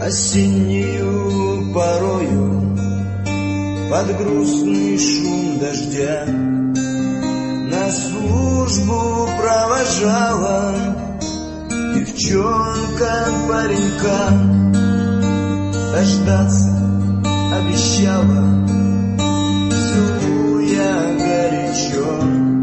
Осеннею порою под грустный шум дождя на службу провожала девчонка паренька. Дождаться обещала, целуя горячо,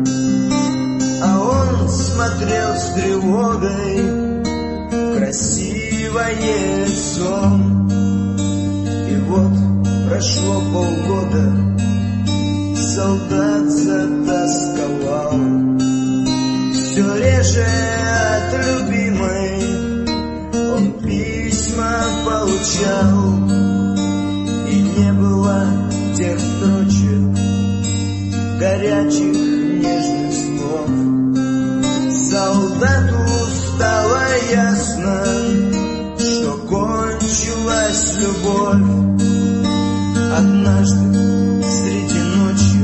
а он смотрел с тревогой в красивое лицо. И вот прошло полгода, солдат затасковал, все реже от любимой он письма получал. И не было тех строчек, горячих нежных слов. Солдату стало ясно, что кончилась любовь. Однажды среди ночи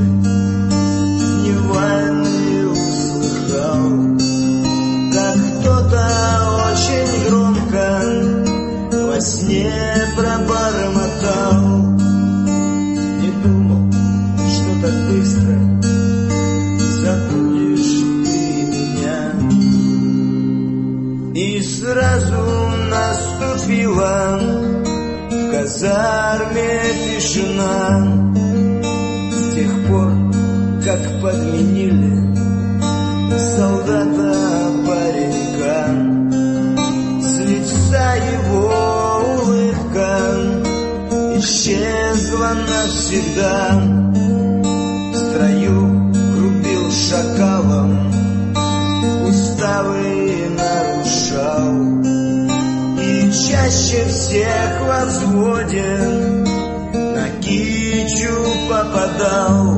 невольно услыхал, как кто-то очень громко во сне пробормотал. Не думал, что так быстро забудешь ты меня. И сразу наступила в казарме тишина. С тех пор, как подменили солдата паренька, с лица его улыбка исчезла навсегда. В строю грубил шакалом, уставы нарушал, и чаще всех во взводе на кичу попадал.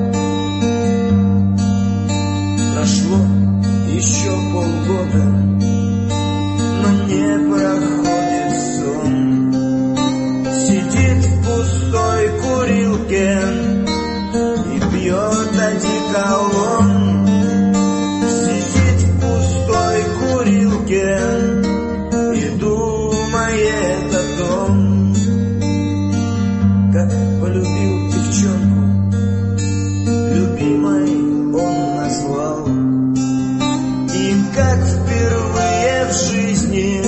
Прошло еще полгода, но не проходит сон. Сидит в пустой курилке и пьет одеколон. Сидит в пустой курилке и думает о том, как полюбил девчонку, любимой он назвал. И как впервые в жизни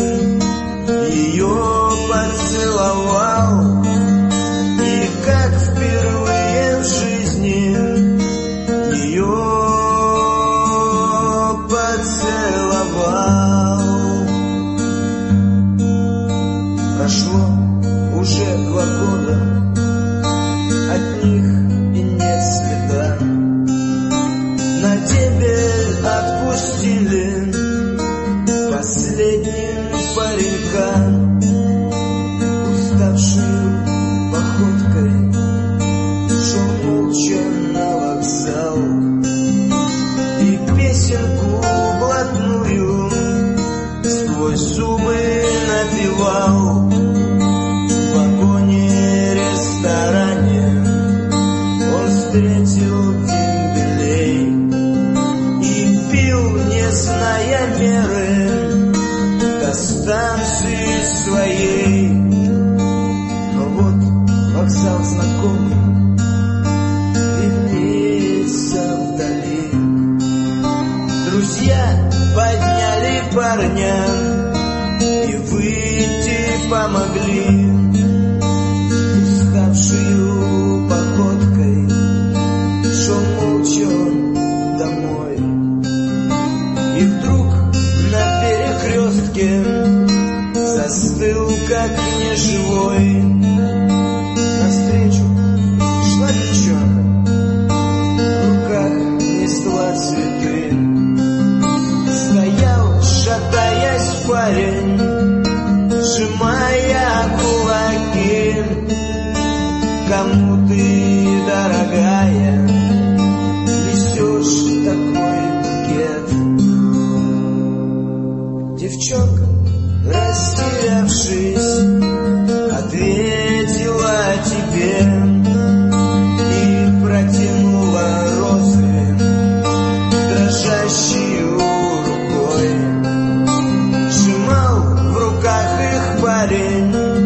ее поцеловал. И как впервые в жизни ее поцеловал. Прошло уже 2 года, от них и нет следа. На тебе отпустили последним паренька. Уставшую походкой шел молча на вокзал, и песенку блатную сквозь зубы напевал. В вагоне-ресторане он встретил дембелей и пил, не зная меры, до станции своей. Но вот вокзал знакомый виднеется вдали. Друзья подняли парня и выйти помогли. Уставшую походкой шел молча он домой. И вдруг на перекрестке застыл, как неживой. Навстречу шла девчонка, в руках несла цветы. Стоял, шатаясь, парень, сжимая кулаки. Кому ты, дорогая, несешь такой букет? Девчонка, растерявшись, ответила тебе и протянула розы дрожащей рукой. Сжимал в руках их парень,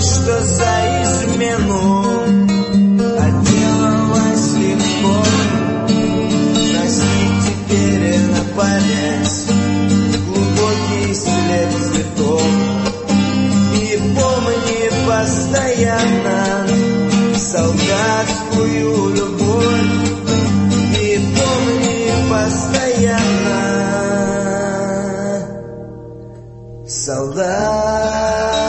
что за измену отделалась легко. Носи теперь на память глубокий след цветов. И помни постоянно солдатскую любовь. И помни постоянно солдат.